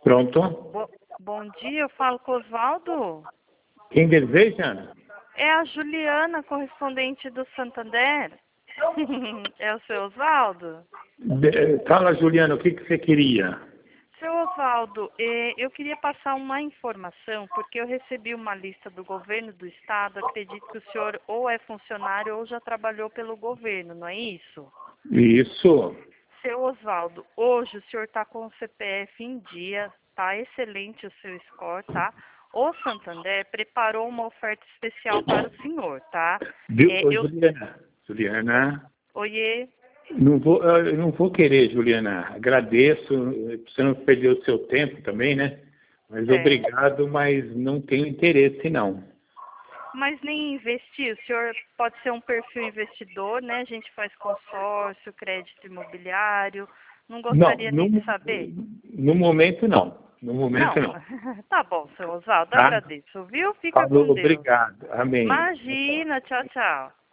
Pronto. Bom dia, eu falo com o Oswaldo. Quem deseja? É a Juliana, correspondente do Santander. É o seu Oswaldo? Fala, Juliana, o que você queria? Seu Oswaldo, eu queria passar uma informação, porque eu recebi uma lista do governo do estado. Acredito que o senhor ou é funcionário ou já trabalhou pelo governo, não é isso? Isso. Seu Oswaldo, hoje o senhor está com o CPF em dia, tá excelente o seu score, tá? O Santander preparou uma oferta especial para o senhor, tá? Viu? Ô, Juliana, Oiê. eu não vou querer, Juliana. Agradeço. Você não perdeu o seu tempo também, né? Mas obrigado, mas não tenho interesse, não. Mas nem investir, o senhor pode ser um perfil investidor, né? A gente faz consórcio, crédito imobiliário. Não gostaria nem de saber? No momento, não. No momento, não. Tá bom, seu Oswaldo, Tá? agradeço, viu? Fica Falou, com Deus. obrigado. Amém. Imagina, tchau, tchau.